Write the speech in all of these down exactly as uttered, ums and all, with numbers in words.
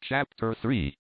Chapter three.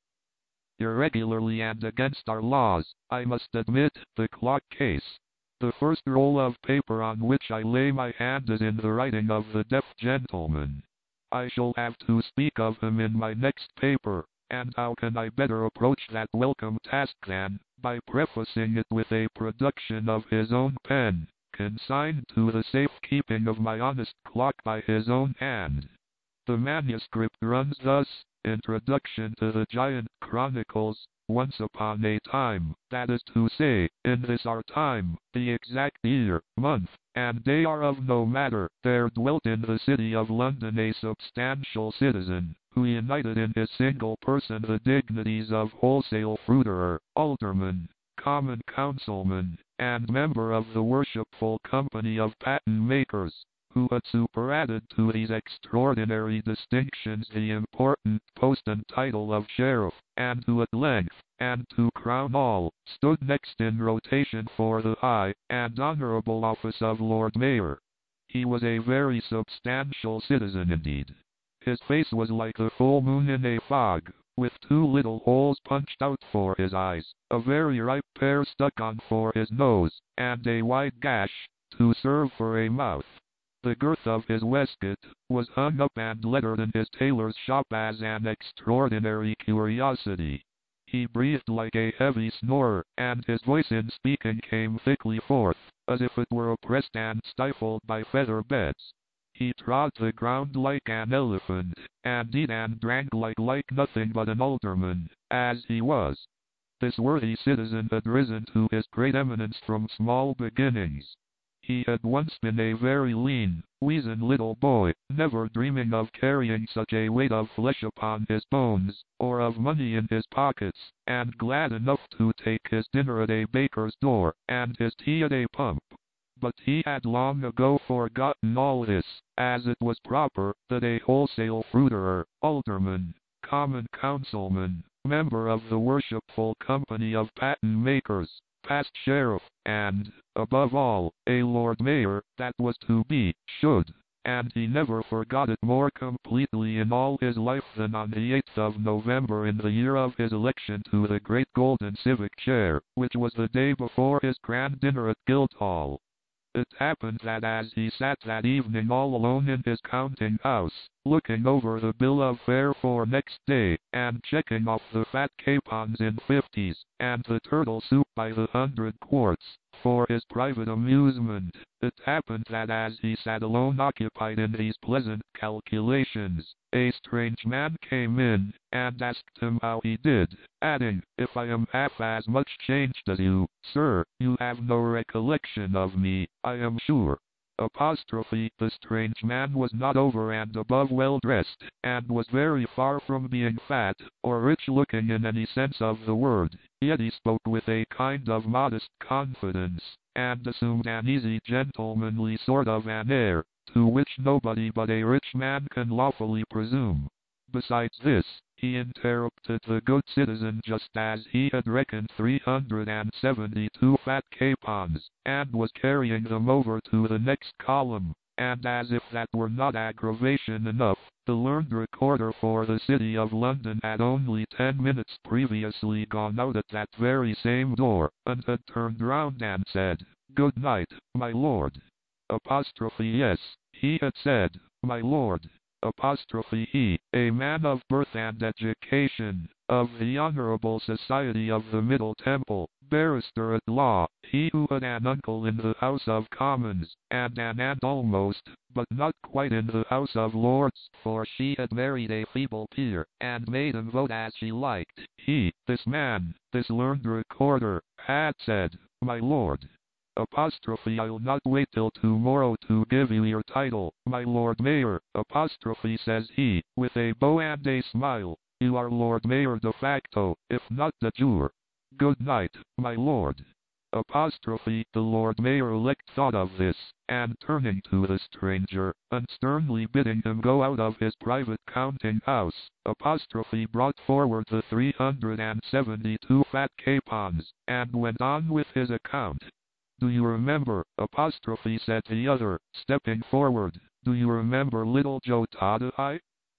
Irregularly and against our laws, I must admit, the clock case. The first roll of paper on which I lay my hand is in the writing of the deaf gentleman. I shall have to speak of him in my next paper, and how can I better approach that welcome task than by prefacing it with a production of his own pen, consigned to the safe-keeping of my honest clock by his own hand. The manuscript runs thus: Introduction to the Giant Chronicles. Once upon a time, that is to say, in this our time, the exact year, month, and day are of no matter, there dwelt in the city of London a substantial citizen, who united in his single person the dignities of wholesale fruiterer, alderman, common councilman, and member of the worshipful company of patent makers, who had superadded to these extraordinary distinctions the important post and title of sheriff, and who at length, and to crown all, stood next in rotation for the high and honorable office of Lord Mayor. He was a very substantial citizen indeed. His face was like the full moon in a fog, with two little holes punched out for his eyes, a very ripe pear stuck on for his nose, and a wide gash to serve for a mouth. The girth of his waistcoat was hung up and lettered in his tailor's shop as an extraordinary curiosity. He breathed like a heavy snorer, and his voice in speaking came thickly forth, as if it were oppressed and stifled by feather beds. He trod the ground like an elephant, and ate and drank like like nothing but an alderman, as he was. This worthy citizen had risen to his great eminence from small beginnings. He had once been a very lean, weazen little boy, never dreaming of carrying such a weight of flesh upon his bones, or of money in his pockets, and glad enough to take his dinner at a baker's door, and his tea at a pump. But he had long ago forgotten all this, as it was proper that a wholesale fruiterer, alderman, common councilman, member of the worshipful company of patent makers, past sheriff, and, above all, a Lord Mayor, that was to be, should, and he never forgot it more completely in all his life than on the eighth of November in the year of his election to the great golden civic chair, which was the day before his grand dinner at Guildhall. It happened that as he sat that evening all alone in his counting house, looking over the bill of fare for next day, and checking off the fat capons in fifties, and the turtle soup by the hundred quarts, for his private amusement, it happened that as he sat alone occupied in these pleasant calculations, a strange man came in, and asked him how he did, adding, "If I am half as much changed as you, sir, you have no recollection of me, I am sure." Apostrophe, the strange man was not over and above well dressed, and was very far from being fat, or rich looking in any sense of the word, yet he spoke with a kind of modest confidence, and assumed an easy gentlemanly sort of an air, to which nobody but a rich man can lawfully presume. Besides this, he interrupted the good citizen just as he had reckoned three hundred and seventy-two fat capons, and was carrying them over to the next column, and as if that were not aggravation enough, the learned recorder for the City of London had only ten minutes previously gone out at that very same door, and had turned round and said, "Good night, my lord." Apostrophe yes, he had said, "My lord." Apostrophe he, a man of birth and education, of the Honourable Society of the Middle Temple, barrister at law, he who had an uncle in the House of Commons, and an aunt almost, but not quite in the House of Lords, for she had married a feeble peer, and made him vote as she liked. He, this man, this learned recorder, had said, "My lord." Apostrophe I'll not wait till tomorrow to give you your title, my Lord Mayor. Apostrophe says he, with a bow and a smile, "You are Lord Mayor de facto, if not de jure. Good night, my lord." Apostrophe the Lord Mayor-elect thought of this, and turning to the stranger, and sternly bidding him go out of his private counting-house, apostrophe brought forward the three hundred and seventy-two fat capons, and went on with his account. "Do you remember," apostrophe said the other, stepping forward, "do you remember little Joe Todahai?"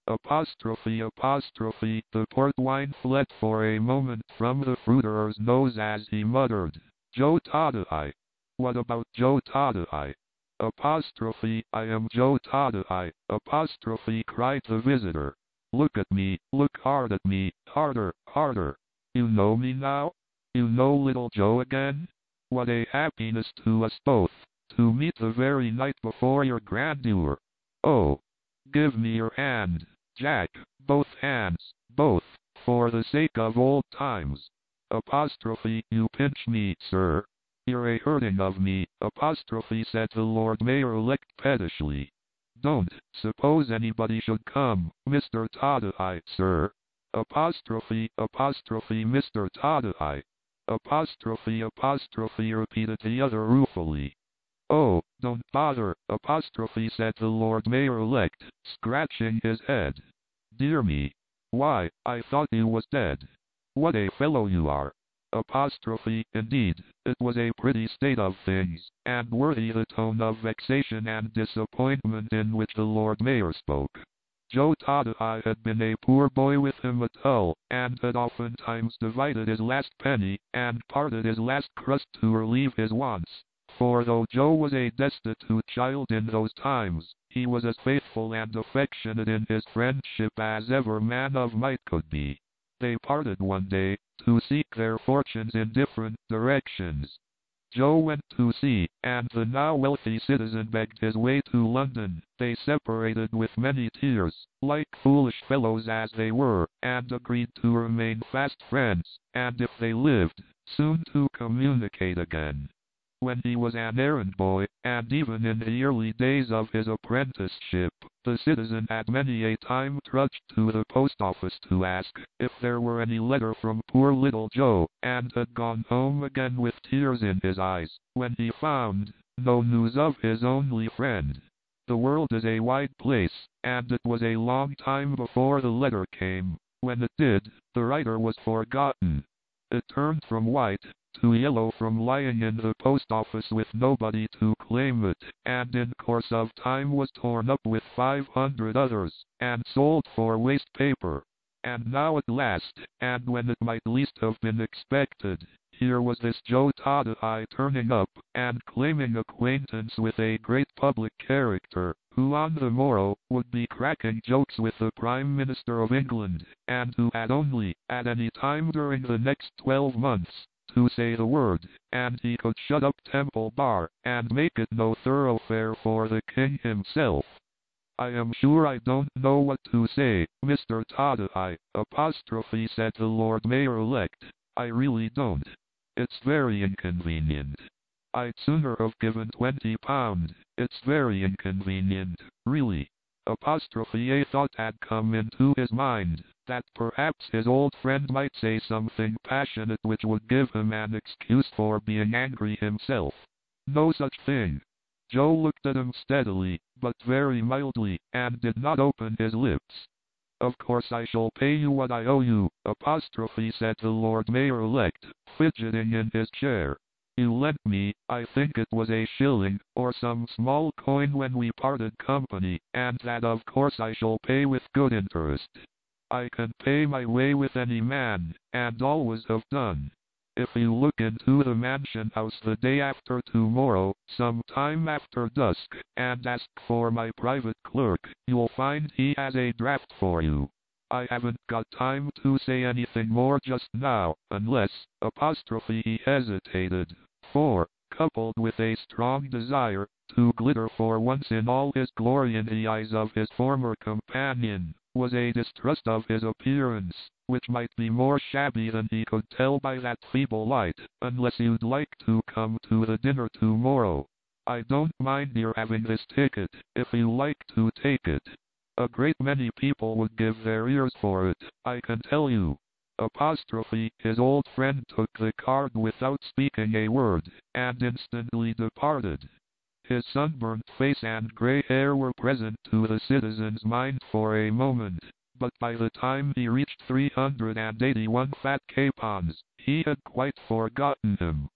Apostrophe apostrophe. The port wine fled for a moment from the fruiterer's nose as he muttered, Joe Todahai. What about Joe Todahai? Apostrophe, I am Joe Todahai. Apostrophe, cried the visitor. Look at me, look hard at me, harder, harder. You know me now? You know little Joe again? What a happiness to us both, to meet the very night before your grandeur. Oh, give me your hand, Jack, both hands, both, for the sake of old times. Apostrophe, you pinch me, sir. You're a hurting of me, apostrophe, said the Lord Mayor-elect pettishly. Don't suppose anybody should come, Mister Todahai, sir. Apostrophe, apostrophe, Mister Todahai. Apostrophe, apostrophe, repeated the other ruefully. Oh, don't bother, apostrophe, said the Lord Mayor-elect, scratching his head. Dear me. Why, I thought you was dead. What a fellow you are. Apostrophe, indeed, it was a pretty state of things, and worthy the tone of vexation and disappointment in which the Lord Mayor spoke. Joe Todahai had been a poor boy with him at Hull, and had oftentimes divided his last penny, and parted his last crust to relieve his wants. For though Joe was a destitute child in those times, he was as faithful and affectionate in his friendship as ever man of might could be. They parted one day, to seek their fortunes in different directions. Joe went to sea, and the now wealthy citizen begged his way to London. They separated with many tears, like foolish fellows as they were, and agreed to remain fast friends, and if they lived, soon to communicate again. When he was an errand boy, and even in the early days of his apprenticeship, the citizen had many a time trudged to the post office to ask if there were any letter from poor little Joe, and had gone home again with tears in his eyes, when he found no news of his only friend. The world is a wide place, and it was a long time before the letter came. When it did, the writer was forgotten. It turned from white to yellow from lying in the post office with nobody to claim it, and in course of time was torn up with five hundred others, and sold for waste paper. And now at last, and when it might least have been expected, here was this Joe Todahai turning up, and claiming acquaintance with a great public character, who on the morrow would be cracking jokes with the Prime Minister of England, and who had only, at any time during the next twelve months, to say the word, and he could shut up Temple Bar, and make it no thoroughfare for the King himself. I am sure I don't know what to say, Mister Todahai, apostrophe, said the Lord Mayor-elect. I really don't. It's very inconvenient. I'd sooner have given twenty pound. It's very inconvenient, really. Apostrophe, a thought had come into his mind, that perhaps his old friend might say something passionate which would give him an excuse for being angry himself. No such thing. Joe looked at him steadily, but very mildly, and did not open his lips. Of course I shall pay you what I owe you, apostrophe, said the Lord Mayor-elect, fidgeting in his chair. You lent me, I think it was a shilling, or some small coin when we parted company, and that of course I shall pay with good interest. I can pay my way with any man, and always have done. If you look into the Mansion House the day after tomorrow, some time after dusk, and ask for my private clerk, you'll find he has a draft for you. I haven't got time to say anything more just now, unless, apostrophe, he hesitated, for, coupled with a strong desire to glitter for once in all his glory in the eyes of his former companion, was a distrust of his appearance, which might be more shabby than he could tell by that feeble light, unless you'd like to come to the dinner tomorrow. I don't mind your having this ticket, if you like to take it. A great many people would give their ears for it, I can tell you. Apostrophe, his old friend took the card without speaking a word, and instantly departed. His sunburnt face and grey hair were present to the citizen's mind for a moment, but by the time he reached three hundred eighty-one fat capons, he had quite forgotten him.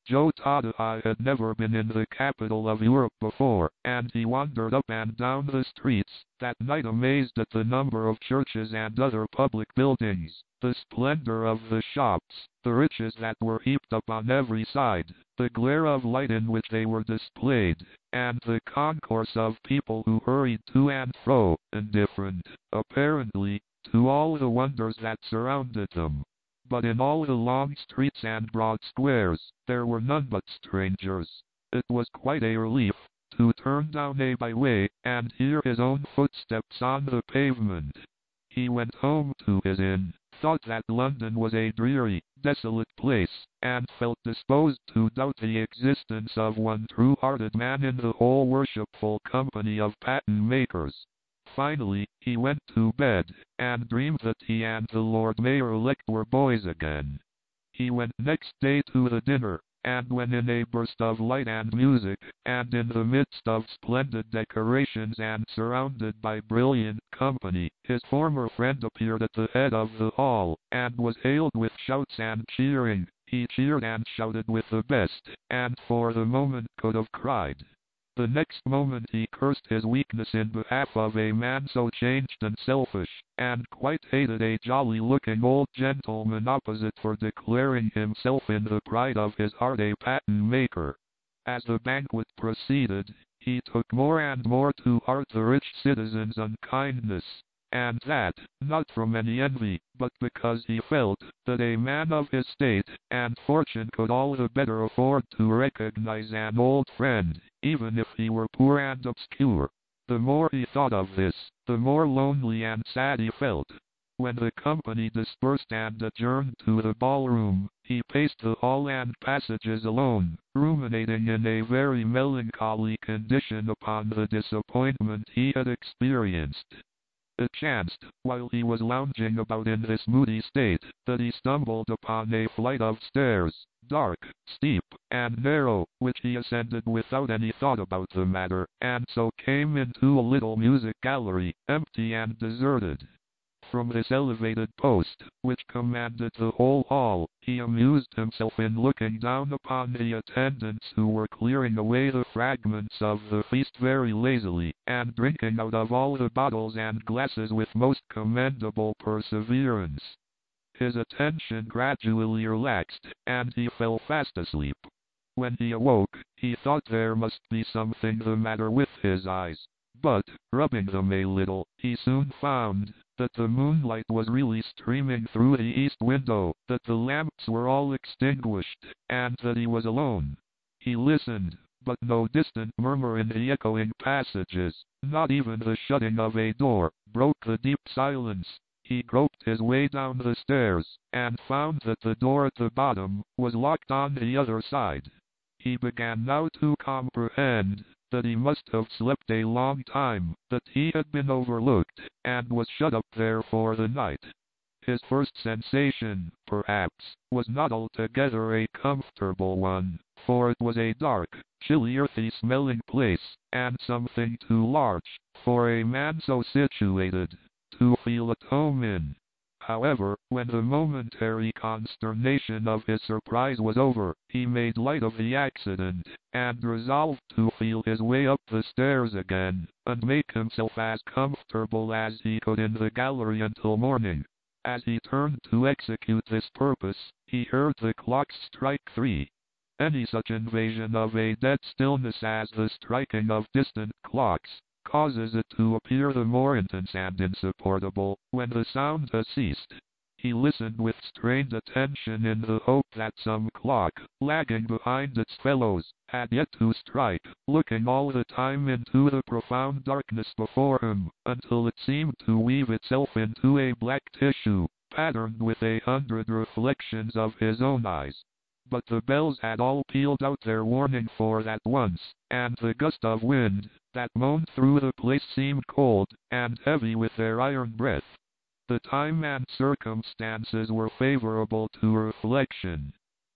Joe Tadahai had never been in the capital of Europe before, and he wandered up and down the streets that night amazed at the number of churches and other public buildings, the splendor of the shops, the riches that were heaped up on every side, the glare of light in which they were displayed, and the concourse of people who hurried to and fro, indifferent, apparently, to all the wonders that surrounded them. But in all the long streets and broad squares, there were none but strangers. It was quite a relief to turn down a byway and hear his own footsteps on the pavement. He went home to his inn, thought that London was a dreary, desolate place, and felt disposed to doubt the existence of one true-hearted man in the whole worshipful company of pattern-makers. Finally, he went to bed, and dreamed that he and the Lord Mayor-elect were boys again. He went next day to the dinner, and when in a burst of light and music, and in the midst of splendid decorations and surrounded by brilliant company, his former friend appeared at the head of the hall, and was hailed with shouts and cheering. He cheered and shouted with the best, and for the moment could have cried. The next moment he cursed his weakness in behalf of a man so changed and selfish, and quite hated a jolly-looking old gentleman opposite for declaring himself in the pride of his heart a pattern-maker. As the banquet proceeded, he took more and more to heart the rich citizen's unkindness, and that, not from any envy, but because he felt that a man of his state and fortune could all the better afford to recognize an old friend, even if he were poor and obscure. The more he thought of this, the more lonely and sad he felt. When the company dispersed and adjourned to the ballroom, he paced the hall and passages alone, ruminating in a very melancholy condition upon the disappointment he had experienced. It chanced, while he was lounging about in this moody state, that he stumbled upon a flight of stairs, dark, steep, and narrow, which he ascended without any thought about the matter, and so came into a little music gallery, empty and deserted. From this elevated post, which commanded the whole hall, he amused himself in looking down upon the attendants who were clearing away the fragments of the feast very lazily, and drinking out of all the bottles and glasses with most commendable perseverance. His attention gradually relaxed, and he fell fast asleep. When he awoke, he thought there must be something the matter with his eyes, but, rubbing them a little, he soon found that the moonlight was really streaming through the east window, that the lamps were all extinguished, and that he was alone. He listened, but no distant murmur in the echoing passages, not even the shutting of a door, broke the deep silence. He groped his way down the stairs, and found that the door at the bottom was locked on the other side. He began now to comprehend that he must have slept a long time, that he had been overlooked, and was shut up there for the night. His first sensation, perhaps, was not altogether a comfortable one, for it was a dark, chilly, earthy-smelling place, and something too large, for a man so situated, to feel at home in. However, when the momentary consternation of his surprise was over, he made light of the accident, and resolved to feel his way up the stairs again, and make himself as comfortable as he could in the gallery until morning. As he turned to execute this purpose, he heard the clocks strike three. Any such invasion of a dead stillness as the striking of distant clocks causes it to appear the more intense and insupportable when the sound has ceased. He listened with strained attention in the hope that some clock, lagging behind its fellows, had yet to strike, looking all the time into the profound darkness before him, until it seemed to weave itself into a black tissue, patterned with a hundred reflections of his own eyes. But the bells had all pealed out their warning for that once, and the gust of wind that moaned through the place seemed cold and heavy with their iron breath. The time and circumstances were favorable to reflection.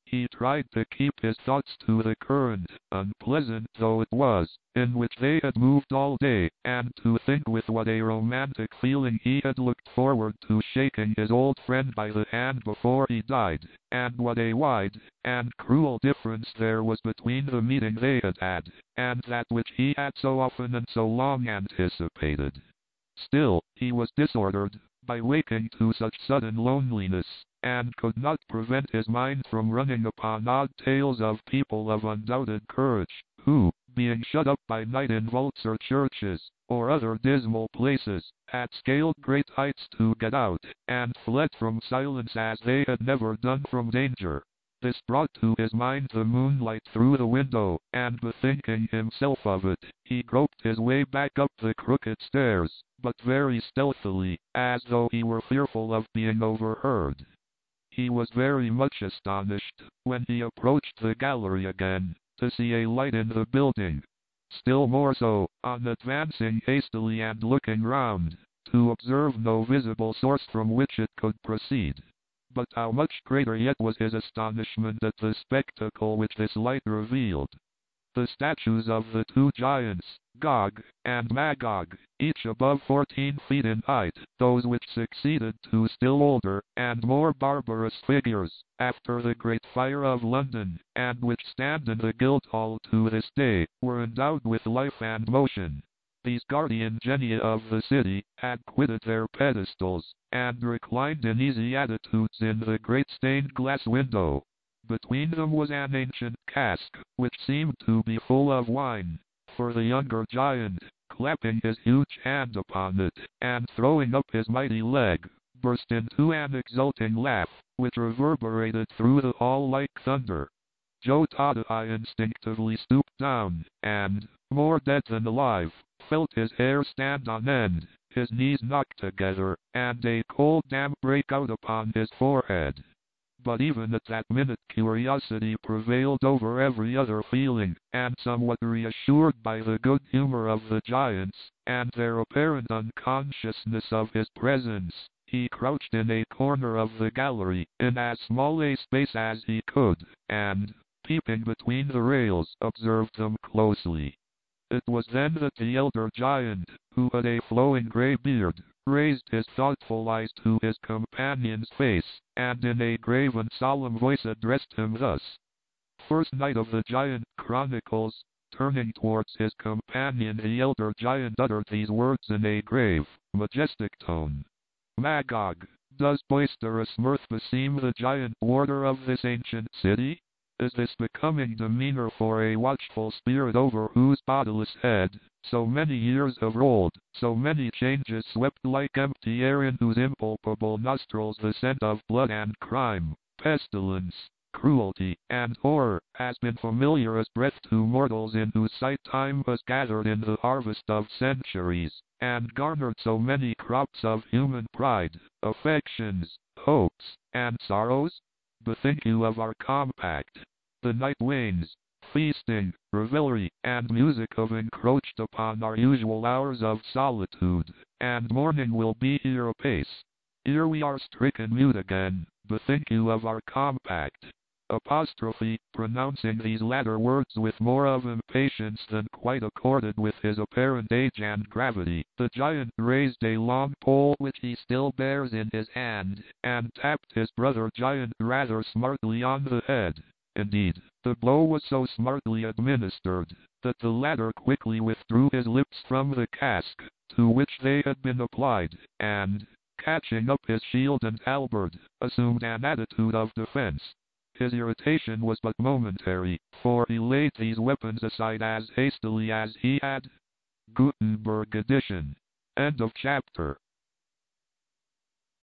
He tried to keep his thoughts to the current, unpleasant though it was, in which they had moved all day, and to think with what a romantic feeling he had looked forward to shaking his old friend by the hand before he died, and what a wide and cruel difference there was between the meeting they had had, and that which he had so often and so long anticipated. Still, he was disordered by waking to such sudden loneliness, and could not prevent his mind from running upon odd tales of people of undoubted courage, who, being shut up by night in vaults or churches, or other dismal places, had scaled great heights to get out, and fled from silence as they had never done from danger. This brought to his mind the moonlight through the window, and bethinking himself of it, he groped his way back up the crooked stairs, but very stealthily, as though he were fearful of being overheard. He was very much astonished, when he approached the gallery again, to see a light in the building. Still more so, on advancing hastily and looking round, to observe no visible source from which it could proceed. But how much greater yet was his astonishment at the spectacle which this light revealed. The statues of the two giants, Gog and Magog, each above fourteen feet in height, those which succeeded to still older and more barbarous figures, after the Great Fire of London, and which stand in the Guildhall to this day, were endowed with life and motion. These guardian genii of the city had quitted their pedestals, and reclined in easy attitudes in the great stained glass window. Between them was an ancient cask, which seemed to be full of wine, for the younger giant, clapping his huge hand upon it, and throwing up his mighty leg, burst into an exulting laugh, which reverberated through the hall like thunder. Joe Todai instinctively stooped down, and, more dead than alive, felt his hair stand on end, his knees knock together, and a cold damp break out upon his forehead. But even at that minute curiosity prevailed over every other feeling, and somewhat reassured by the good humor of the giants, and their apparent unconsciousness of his presence, he crouched in a corner of the gallery, in as small a space as he could, and, peeping between the rails, observed them closely. It was then that the elder giant, who had a flowing grey beard, raised his thoughtful eyes to his companion's face, and in a grave and solemn voice addressed him thus. First Night of the Giant Chronicles. Turning towards his companion, the elder giant uttered these words in a grave, majestic tone. Magog, does boisterous mirth beseem the giant warder of this ancient city? Is this becoming demeanor for a watchful spirit over whose bodiless head so many years have rolled, so many changes swept like empty air, in whose impalpable nostrils the scent of blood and crime, pestilence, cruelty, and horror has been familiar as breath to mortals, in whose sight time has gathered in the harvest of centuries, and garnered so many crops of human pride, affections, hopes, and sorrows? Bethink you of our compact. The night wanes. Feasting, revelry, and music have encroached upon our usual hours of solitude, and morning will be here apace. Here we are stricken mute again. Bethink you of our compact. Apostrophe, pronouncing these latter words with more of impatience than quite accorded with his apparent age and gravity, the giant raised a long pole which he still bears in his hand, and tapped his brother giant rather smartly on the head. Indeed, the blow was so smartly administered, that the latter quickly withdrew his lips from the cask, to which they had been applied, and, catching up his shield and halberd, assumed an attitude of defense. His irritation was but momentary, for he laid these weapons aside as hastily as he had. Gutenberg edition. End of chapter.